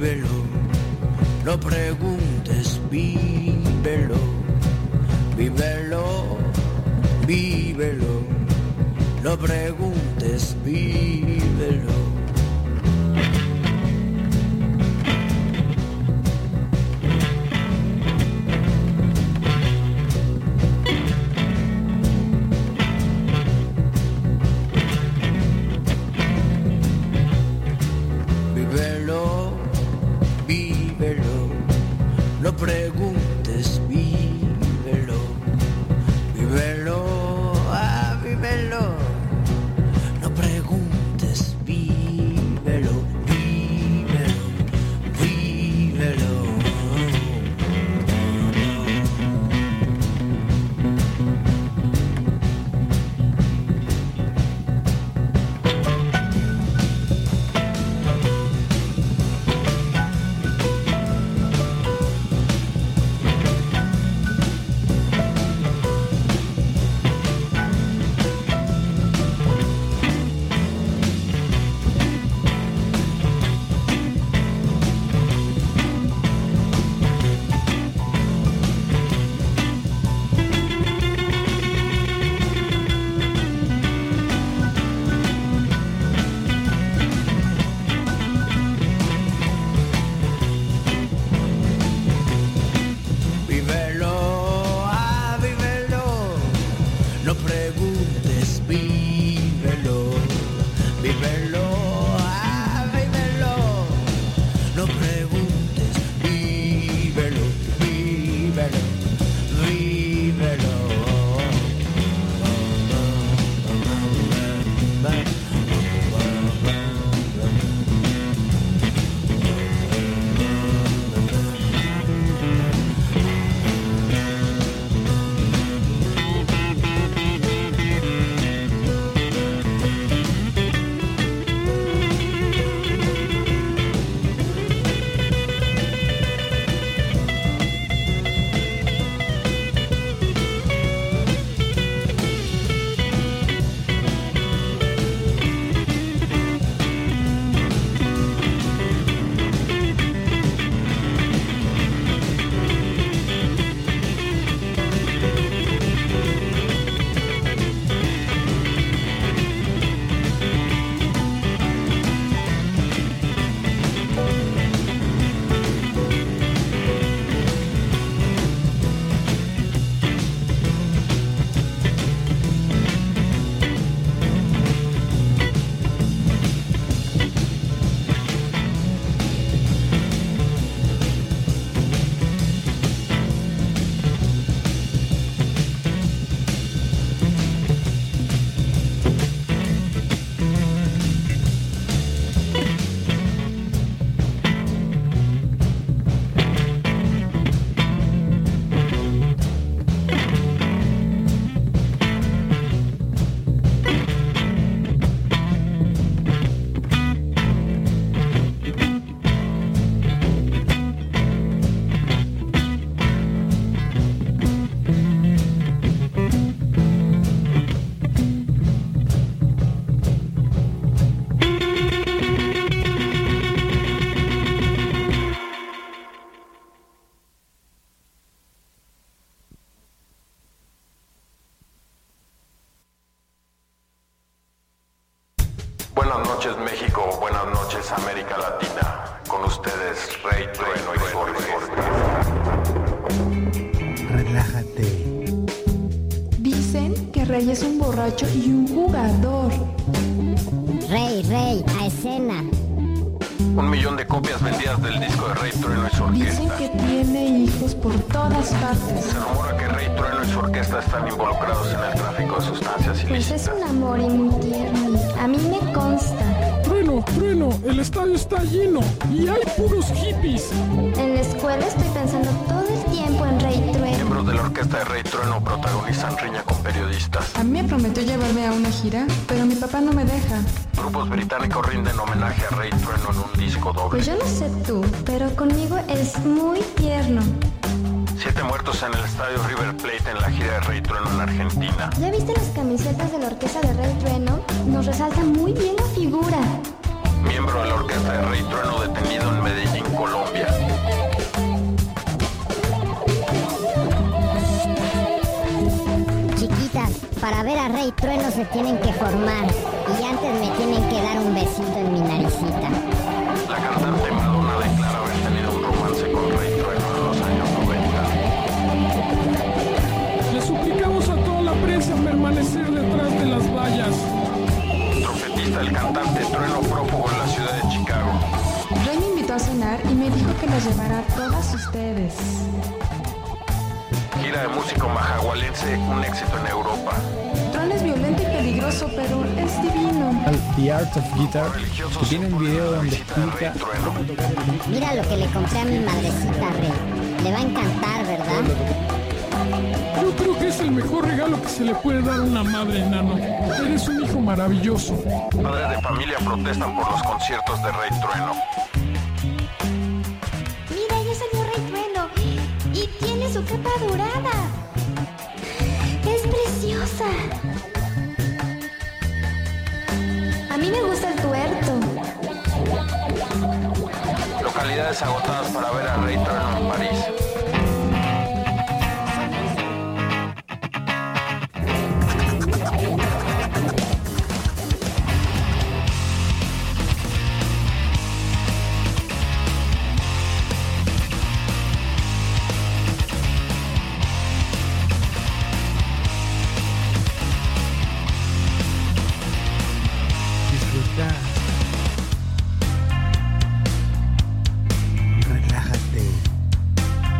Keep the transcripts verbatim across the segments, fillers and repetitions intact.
vívelo, no preguntes, vívelo, vívelo, vívelo, no preguntes, vívelo. No preguntes, vívelo, vívelo, ah, vívelo. No preguntes, vívelo, vívelo, vívelo. Buenas noches México, buenas noches América Latina. Con ustedes Rey Trueno y Jorge. Relájate. Dicen que Rey es un borracho y un jugador. Rey, Rey, a escena. Un millón de copias vendidas del disco de Rey Trueno y su orquesta. Dicen que tiene hijos por todas partes. Se rumora que Rey Trueno y su orquesta están involucrados en el tráfico de sustancias Pues ilícitas. es un amor y muy tierno. A mí me consta. Trueno, trueno, el estadio está lleno y hay puros hippies. En la escuela estoy pensando todo el tiempo en Rey Trueno. Miembros de la orquesta de Rey Trueno protagonizan riña con periodistas. A mí me prometió llevarme a una gira, pero mi papá no me deja. Grupos británicos rinden homenaje a Rey Trueno en un disco doble. Pues yo no sé tú, pero conmigo es muy tierno. Siete muertos en el estadio River Plate en la gira de Rey Trueno en Argentina. ¿Ya viste las camisetas de la orquesta de Rey Trueno? Nos resalta muy bien la figura. Miembro de la orquesta de Rey Trueno detenido en Medellín, Rey Trueno se tienen que formar y antes me tienen que dar un besito en mi naricita. La cantante Madonna declara haber tenido un romance con Rey Trueno en los años noventa. Le suplicamos a toda la prensa permanecer detrás de las vallas. Trompetista del cantante Trueno prófugo en la ciudad de Chicago. Rey me invitó a cenar y me dijo que las llevará a todas ustedes. Gira de músico majahualense, un éxito en Europa. Tron es violento y peligroso, pero es divino. The Art of Guitar, que tiene un video donde explica. Mira lo que le compré a mi madrecita, Rey. Le va a encantar, ¿verdad? Yo creo que es el mejor regalo que se le puede dar a una madre, enano. Eres un hijo maravilloso. Padres de familia protestan por los conciertos de Rey Trueno. Mira, ya salió Rey Trueno. Y tiene su capa dorada. Es preciosa. A mí me gusta el tuerto. Localidades agotadas para ver a Rey Trueno en París. Disfruta. Relájate.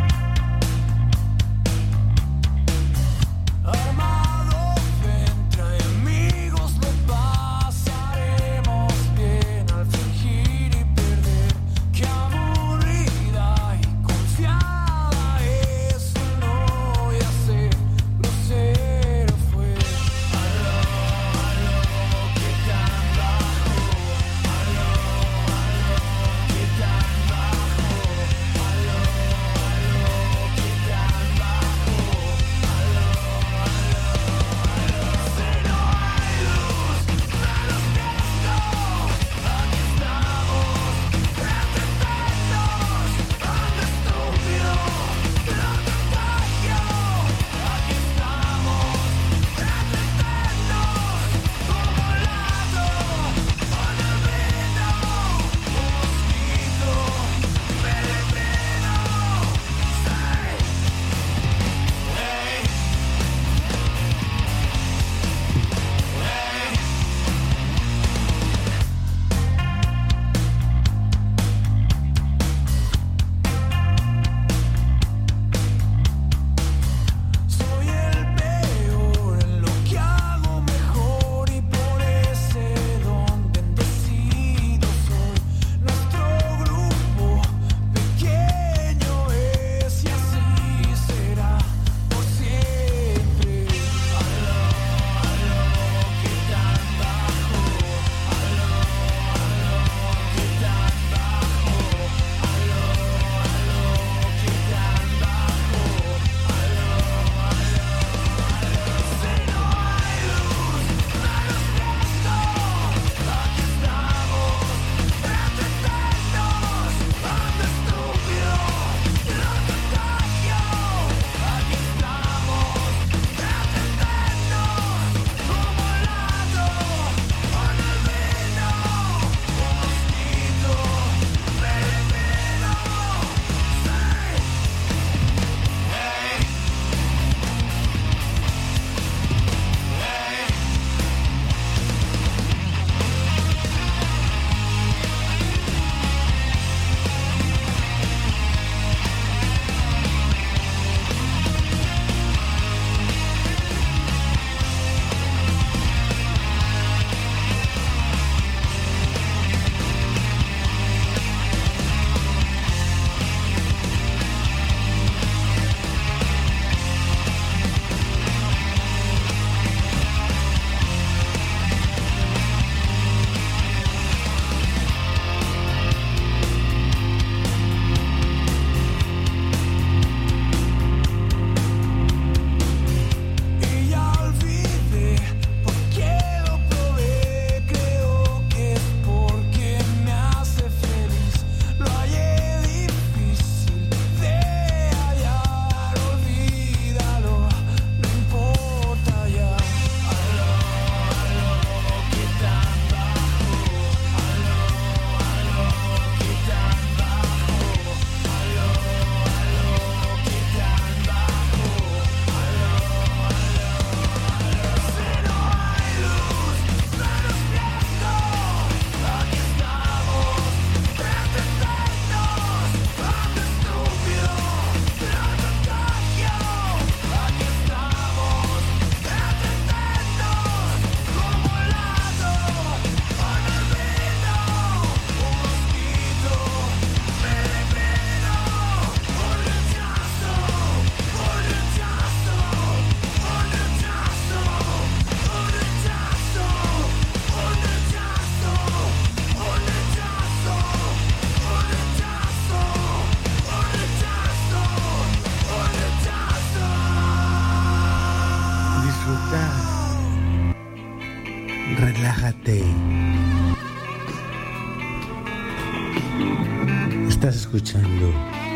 Estás escuchando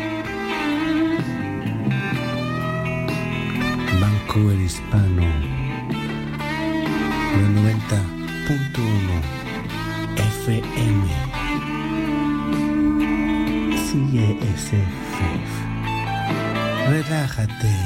Vancouver Hispano de noventa punto uno F M. Sigue ese jefe. Relájate.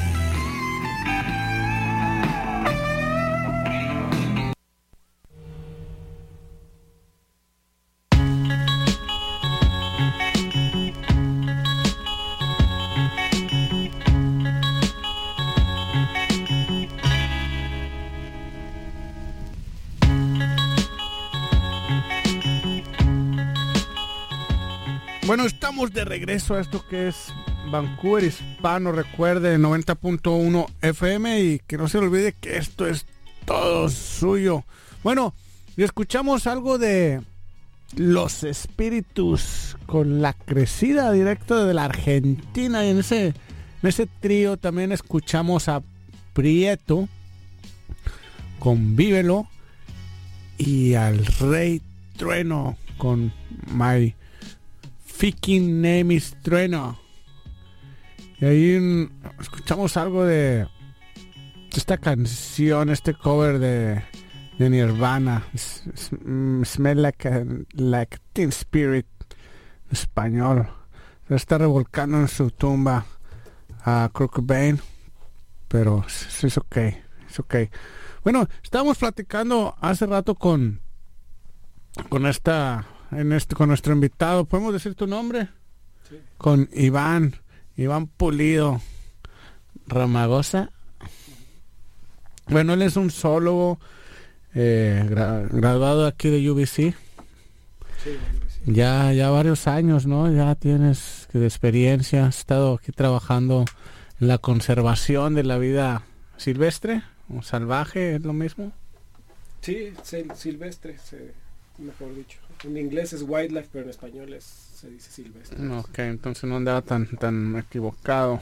Bueno, estamos de regreso a esto que es Vancouver Hispano, recuerde, noventa punto uno F M, y que no se le olvide que esto es todo suyo. Bueno, y escuchamos algo de Los Espíritus con La Crecida, directo de la Argentina, y en ese, en ese trío también escuchamos a Prieto con Vívelo y al Rey Trueno con My Fucking Name is Trueno. Y ahí mm, escuchamos algo de esta canción, este cover de, de Nirvana, S- S- mm, Smell Like, a, like Teen Spirit, en español. Se está revolcando en su tumba a Kurt Cobain, pero es, es ok, es ok. Bueno, estábamos platicando hace rato con con esta en este con nuestro invitado. ¿Podemos decir tu nombre? Sí. Con Iván Iván Pulido Ramagosa. Bueno, él es un zoólogo eh, gra- graduado aquí de U B C. Sí, U B C. Ya ya varios años, ¿no? Ya tienes de experiencia. Has estado aquí trabajando en la conservación de la vida silvestre o salvaje, ¿es lo mismo? Sí, sil- silvestre, se, mejor dicho. En inglés es wildlife, pero en español es, se dice silvestre. Ok, entonces no andaba tan tan equivocado.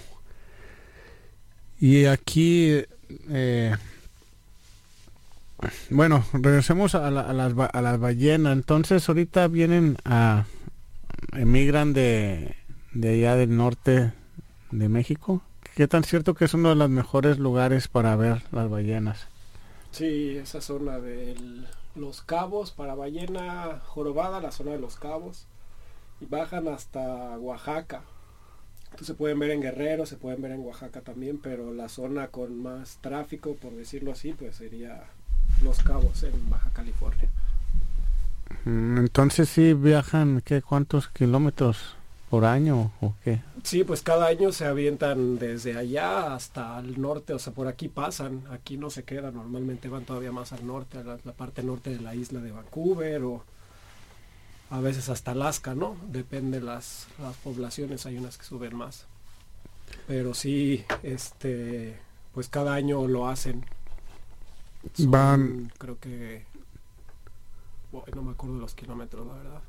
Y aquí, eh, bueno, regresemos a, la, a, las, ba- a las ballenas. Entonces ahorita vienen a, emigran de, de allá del norte de México. ¿Qué tan cierto que es uno de los mejores lugares para ver las ballenas? Sí, esa zona de Los Cabos, para ballena jorobada, la zona de Los Cabos, y bajan hasta Oaxaca. Entonces se pueden ver en Guerrero, se pueden ver en Oaxaca también, pero la zona con más tráfico, por decirlo así, pues sería Los Cabos en Baja California. Entonces sí viajan, ¿qué? ¿Cuántos kilómetros por año o qué? Sí, pues cada año se avientan desde allá hasta el norte, o sea, por aquí pasan, aquí no se quedan, normalmente van todavía más al norte, a la, la parte norte de la isla de Vancouver, o a veces hasta Alaska, ¿no? Depende las, las poblaciones, hay unas que suben más. Pero sí, este, pues cada año lo hacen. Son, van, creo que, bueno, no me acuerdo de los kilómetros, la verdad.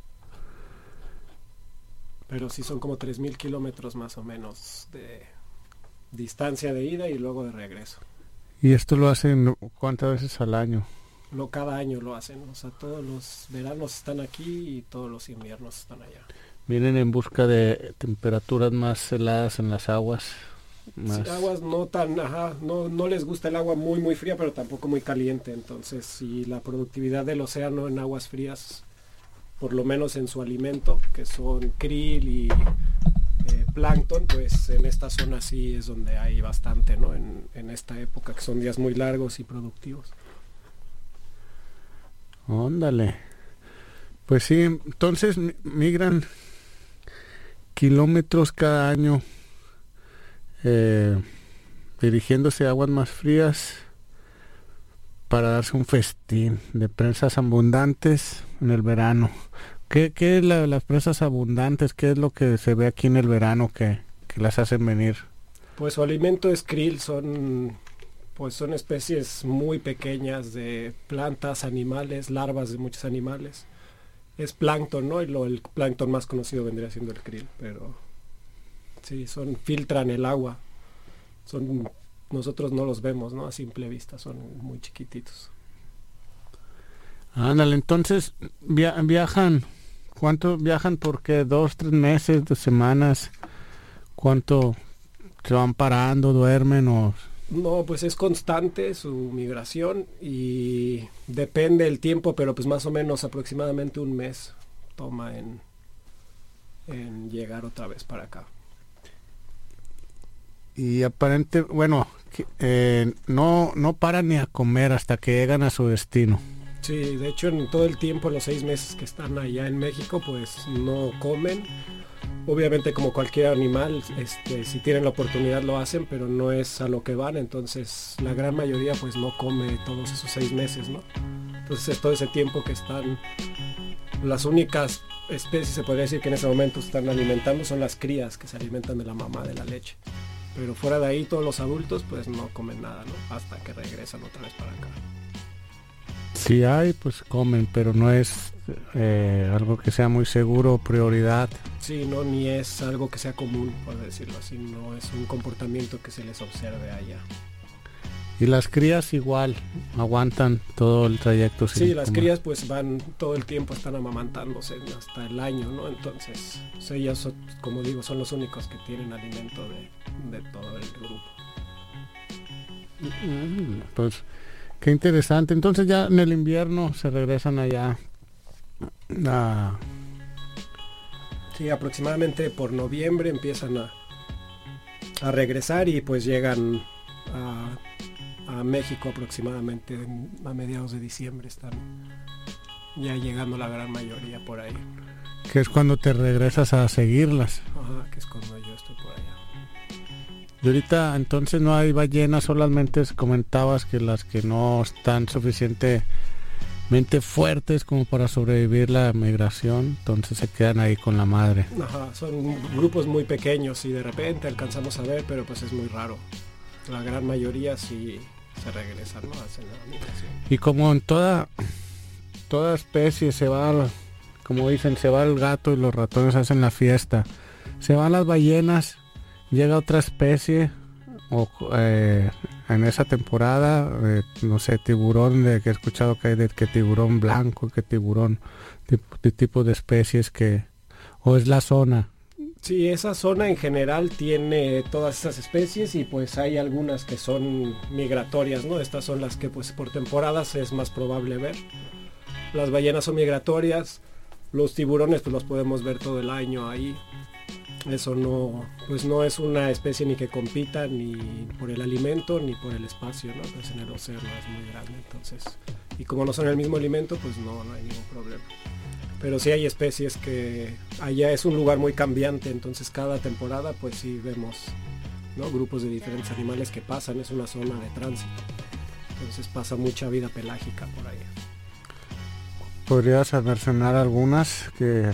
Pero sí son como tres mil kilómetros más o menos de distancia de ida y luego de regreso. ¿Y esto lo hacen cuántas veces al año? No, cada año lo hacen, o sea, todos los veranos están aquí y todos los inviernos están allá. Vienen en busca de temperaturas más heladas en las aguas. Más... Sí, aguas no tan, ajá, no, no les gusta el agua muy muy fría, pero tampoco muy caliente, entonces si la productividad del océano en aguas frías, por lo menos en su alimento, que son krill y eh, plancton, pues en esta zona sí es donde hay bastante, ¿no? En, en esta época, que son días muy largos y productivos. Óndale. Pues sí, entonces migran kilómetros cada año eh, dirigiéndose a aguas más frías para darse un festín de presas abundantes en el verano. ¿Qué, qué es la, las presas abundantes? ¿Qué es lo que se ve aquí en el verano que, que las hacen venir? Pues su alimento es krill, son, pues son especies muy pequeñas de plantas, animales, larvas de muchos animales. Es plancton, ¿no? Y lo, el plancton más conocido vendría siendo el krill, pero sí, son, filtran el agua. Son, nosotros no los vemos, ¿no? A simple vista, son muy chiquititos. Ándale, entonces via- viajan ¿Cuánto viajan? ¿Por qué? ¿Dos, tres meses, dos semanas? ¿Cuánto se van parando, duermen o...? No, pues es constante su migración y depende el tiempo, pero pues más o menos aproximadamente un mes toma en, en llegar otra vez para acá. Y aparente, bueno, eh, no, no paran ni a comer hasta que llegan a su destino. Sí, de hecho en todo el tiempo, los seis meses que están allá en México, pues no comen. Obviamente como cualquier animal, este, si tienen la oportunidad lo hacen, pero no es a lo que van, entonces la gran mayoría pues no come todos esos seis meses, ¿no? Entonces es todo ese tiempo que están, las únicas especies se podría decir que en ese momento están alimentando son las crías que se alimentan de la mamá, de la leche. Pero fuera de ahí todos los adultos pues no comen nada, ¿no? Hasta que regresan otra vez para acá. Si hay, pues comen, pero no es eh, algo que sea muy seguro, prioridad. Sí, no, ni es algo que sea común, por decirlo así, no es un comportamiento que se les observe allá. Y las crías igual, aguantan todo el trayecto. Sí, las comer. Crías pues van todo el tiempo, están amamantándose hasta el año, ¿no? Entonces, pues, ellas, son, como digo, son los únicos que tienen alimento de, de todo el grupo. Pues... Qué interesante. Entonces ya en el invierno se regresan allá a... Sí, aproximadamente por noviembre empiezan a, a regresar y pues llegan a, a México aproximadamente a mediados de diciembre. Están ya llegando la gran mayoría por ahí. Que es cuando te regresas a seguirlas. Ajá, que es cuando yo estoy por allá. Y ahorita entonces no hay ballenas, solamente comentabas que las que no están suficientemente fuertes como para sobrevivir la migración, entonces se quedan ahí con la madre. Ajá, son grupos muy pequeños y de repente alcanzamos a ver, pero pues es muy raro. La gran mayoría sí se regresan, ¿no? Hacen la migración. Y como en toda toda especie se va, como dicen, se va el gato y los ratones hacen la fiesta. Se van las ballenas. Llega otra especie o eh, en esa temporada, eh, no sé, tiburón, de que he escuchado que hay de que tiburón blanco, que tiburón, de, de tipo de especies que, o es la zona. Sí, esa zona en general tiene todas esas especies y pues hay algunas que son migratorias, ¿no? Estas son las que pues por temporadas es más probable ver. Las ballenas son migratorias, los tiburones pues los podemos ver todo el año ahí. Eso no, pues no es una especie ni que compita ni por el alimento ni por el espacio, ¿no? Pues en el océano es muy grande, entonces, y como no son el mismo alimento, pues no, no hay ningún problema. Pero sí hay especies que allá es un lugar muy cambiante, entonces cada temporada pues sí vemos, ¿no? Grupos de diferentes animales que pasan, es una zona de tránsito, entonces pasa mucha vida pelágica por ahí. ¿Podrías mencionar algunas que...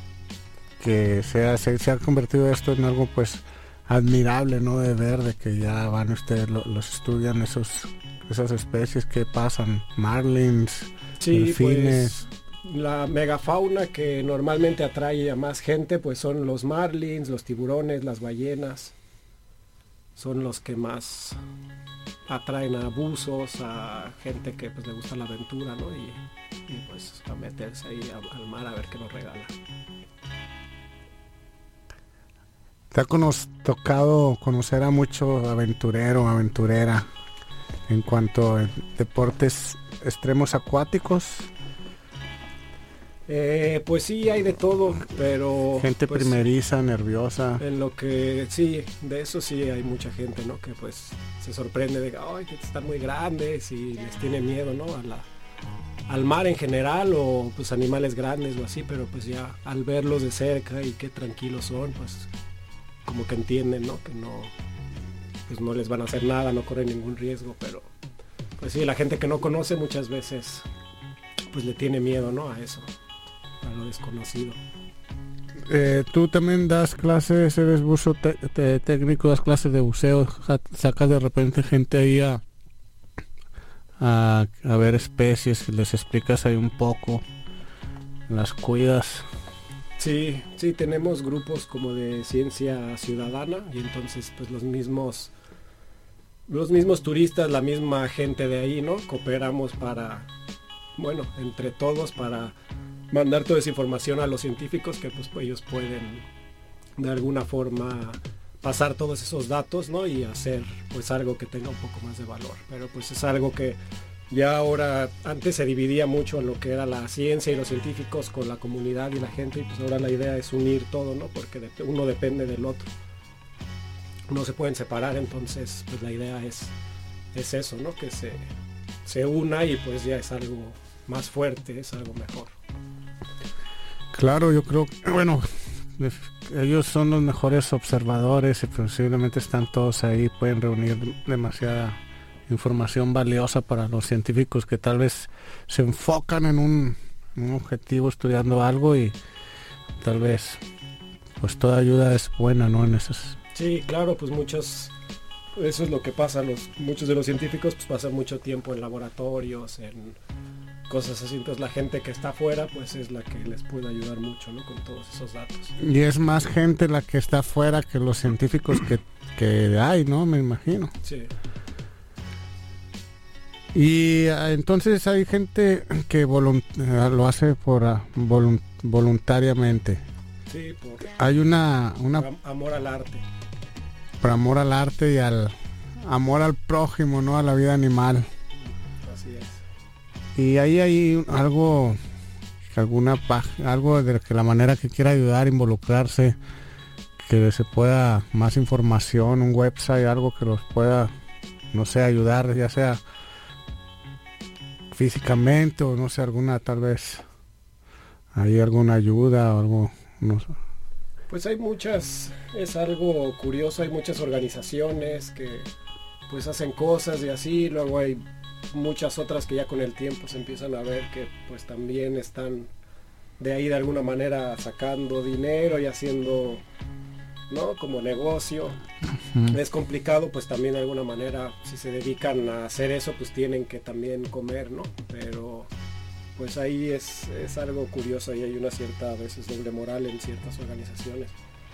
que sea, se, se ha convertido esto en algo pues admirable, ¿no? De ver, de que ya van ustedes, lo, los estudian esos esas especies que pasan, marlins, sí, delfines. Pues, la megafauna que normalmente atrae a más gente pues son los marlins, los tiburones, las ballenas, son los que más atraen a buzos, a gente que pues le gusta la aventura, ¿no? Y, y pues a meterse ahí a, al mar a ver qué nos regala. Te ha cono- tocado conocer a mucho aventurero, aventurera en cuanto a deportes extremos acuáticos. Eh, pues sí, hay de todo, pero... Gente pues, primeriza, nerviosa. En lo que, sí, de eso sí hay mucha gente, ¿no? Que pues se sorprende de que, ay, que están muy grandes y les tiene miedo, ¿no? A la, al mar en general o pues animales grandes o así, pero pues ya al verlos de cerca y qué tranquilos son, pues como que entienden, ¿no? Que no, pues no les van a hacer nada, no corren ningún riesgo, pero pues sí, la gente que no conoce muchas veces pues le tiene miedo, ¿no? A eso, a lo desconocido. Eh, tú también das clases, eres buzo te- te- técnico, das clases de buceo, sacas de repente gente ahí a, a, a ver especies, les explicas ahí un poco, las cuidas. Sí, sí, tenemos grupos como de ciencia ciudadana y entonces pues los mismos los mismos turistas, la misma gente de ahí, ¿no? Cooperamos para, bueno, entre todos para mandar toda esa información a los científicos que pues, pues ellos pueden de alguna forma pasar todos esos datos, ¿no? Y hacer pues algo que tenga un poco más de valor. Pero pues es algo que ya ahora, antes se dividía mucho en lo que era la ciencia y los científicos con la comunidad y la gente, y pues ahora la idea es unir todo, ¿no? Porque de, uno depende del otro. No se pueden separar, entonces pues la idea es, es eso, ¿no? Que se, se una y pues ya es algo más fuerte, es algo mejor. Claro, yo creo que, bueno, ellos son los mejores observadores y posiblemente están todos ahí, pueden reunir demasiada información valiosa para los científicos que tal vez se enfocan en un, un objetivo estudiando algo y tal vez pues toda ayuda es buena, ¿no? En esas. Sí, claro, pues muchos, eso es lo que pasa, los, muchos de los científicos pues pasan mucho tiempo en laboratorios, en cosas así, entonces la gente que está afuera pues es la que les puede ayudar mucho, ¿no? Con todos esos datos. Y es más gente la que está afuera que los científicos que, que hay, ¿no? Me imagino. Sí. Y uh, entonces hay gente que volunt uh, lo hace por uh, volunt voluntariamente. Sí, por hay una, una amor al arte. Por amor al arte y al amor al prójimo, ¿no? A la vida animal. Así es. Y ahí hay algo, alguna algo de que la manera que quiera ayudar, involucrarse, que se pueda más información, un website, algo que los pueda, no sé, ayudar, ya sea físicamente o no sé, alguna tal vez hay alguna ayuda o algo, no sé. Pues hay muchas, es algo curioso, hay muchas organizaciones que pues hacen cosas y así, luego hay muchas otras que ya con el tiempo se empiezan a ver que pues también están de ahí de alguna manera sacando dinero y haciendo, ¿no? Como negocio. Uh-huh. Es complicado, pues también de alguna manera, si se dedican a hacer eso, pues tienen que también comer, ¿no? Pero pues ahí es, es algo curioso y hay una cierta, a veces, doble moral en ciertas organizaciones.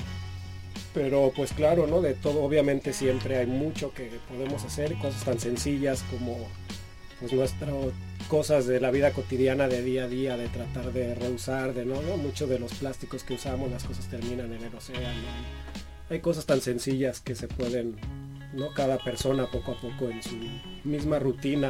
Pero pues claro, ¿no? De todo, obviamente siempre hay mucho que podemos hacer, cosas tan sencillas como pues nuestras cosas de la vida cotidiana de día a día, de tratar de reusar, de no, no, muchos de los plásticos que usamos, las cosas terminan en el océano. Hay cosas tan sencillas que se pueden, ¿no? Cada persona poco a poco en su misma rutina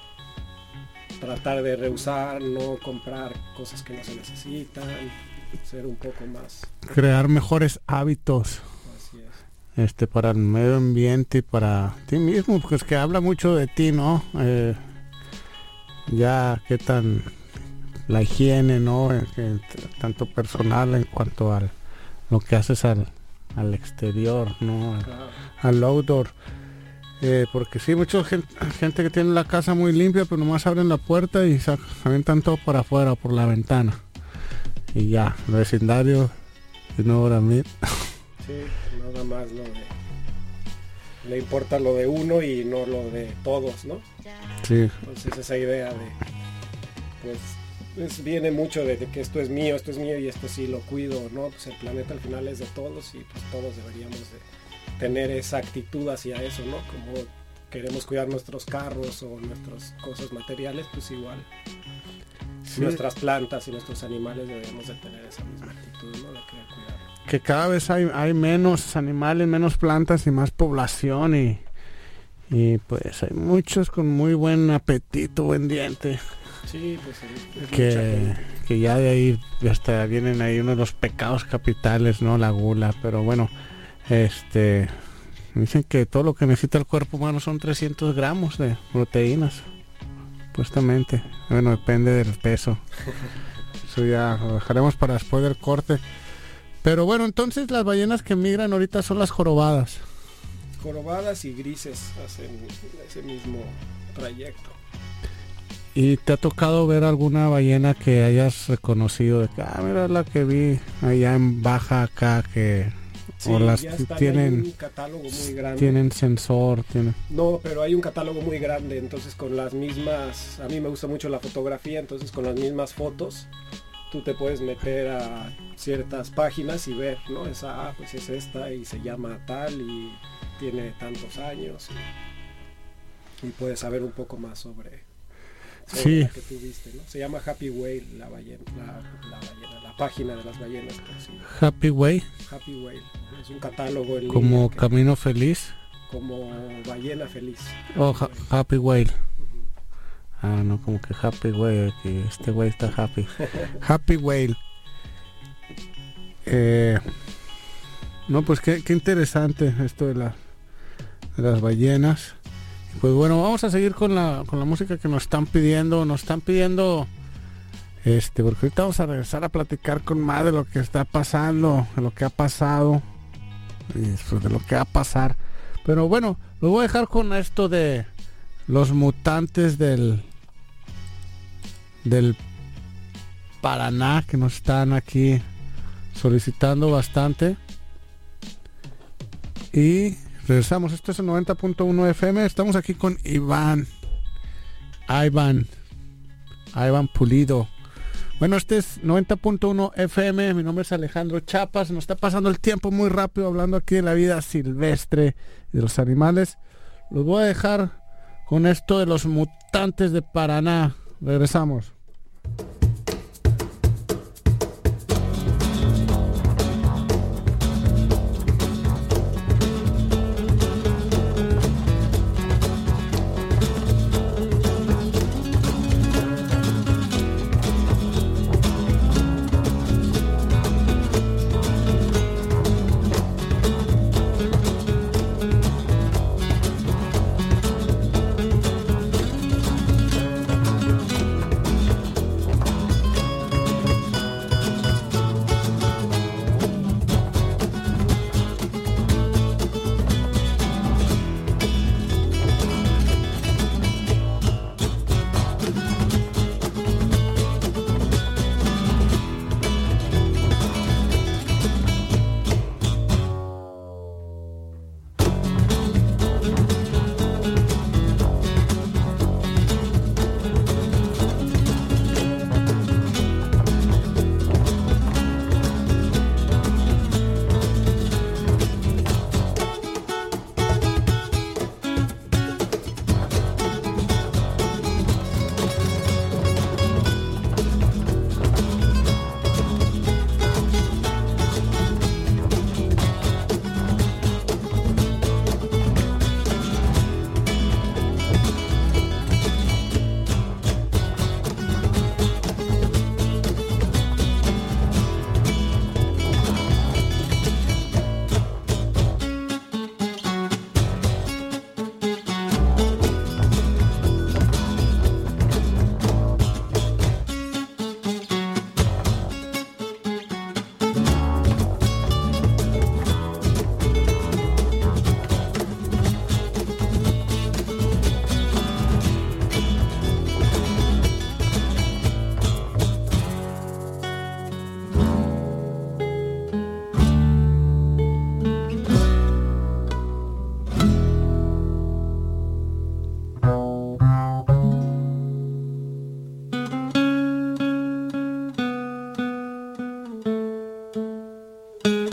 tratar de reusar, no comprar cosas que no se necesitan, ser un poco más. Crear mejores hábitos. Así es. Este, para el medio ambiente y para ti mismo, porque es que habla mucho de ti, ¿no? Eh, ya qué tan la higiene, ¿no? Que, tanto personal en cuanto a lo que haces al, al exterior, ¿no? Al, Claro. al outdoor. Eh, porque sí, mucha gente, gente que tiene la casa muy limpia, pero nomás abren la puerta y se avientan todo para afuera, por la ventana. Y ya, el vecindario, y no ahora mí. Sí, nada más lo de... Le importa lo de uno y no lo de todos, ¿no? Sí. Entonces esa idea de... Pues, pues viene mucho de, de que esto es mío, esto es mío y esto sí lo cuido, ¿no? Pues el planeta al final es de todos y pues todos deberíamos de tener esa actitud hacia eso, ¿no? Como queremos cuidar nuestros carros o nuestras cosas materiales, pues igual. Sí. Nuestras plantas y nuestros animales deberíamos de tener esa misma actitud, ¿no? De querer cuidar. Que cada vez hay, hay menos animales, menos plantas y más población y, y pues hay muchos con muy buen apetito, buen diente. Sí, pues es que, que ya de ahí hasta vienen ahí uno de los pecados capitales, ¿no? La gula, pero bueno. Este, dicen que todo lo que necesita el cuerpo humano son trescientos gramos de proteínas, supuestamente. Bueno, depende del peso. Eso ya lo dejaremos para después del corte. Pero bueno, entonces las ballenas que migran ahorita son las jorobadas. Jorobadas y grises hacen ese mismo trayecto. ¿Y te ha tocado ver alguna ballena que hayas reconocido? De que, ah, mira la que vi allá en Baja acá que... Sí, o las ya están, tienen hay un catálogo muy grande. Tienen sensor, tienen. No, pero hay un catálogo muy grande, entonces con las mismas, a mí me gusta mucho la fotografía, entonces con las mismas fotos tú te puedes meter a ciertas páginas y ver, ¿no? Esa, ah, pues es esta y se llama tal y tiene tantos años y, y puedes saber un poco más sobre Sí. La que tú viste, ¿no? Se llama Happy Whale, la ballena, la, la ballena, la página de las ballenas. Pues, sí. Happy Way. Happy Whale. Es un catálogo en Como línea que, Camino Feliz. como ballena feliz. Oh, ha Happy Whale. Ah, no, como que Happy Whale, que este güey está happy. Happy Whale. Eh, no, pues qué, qué interesante esto de, la, de las ballenas. Pues bueno, vamos a seguir con la, con la música que nos están pidiendo. Nos están pidiendo, este, porque ahorita vamos a regresar a platicar con más de lo que está pasando, de lo que ha pasado y pues de lo que va a pasar. Pero bueno, lo voy a dejar con esto de los mutantes del del Paraná, que nos están aquí solicitando bastante. Y regresamos. Esto es el noventa punto uno F M. Estamos aquí con Iván Iván Iván Pulido. Bueno, este es noventa punto uno F M. Mi nombre es Alejandro Chapas. Nos está pasando el tiempo muy rápido hablando aquí de la vida silvestre y de los animales. Los voy a dejar con esto de los mutantes de Paraná. Regresamos.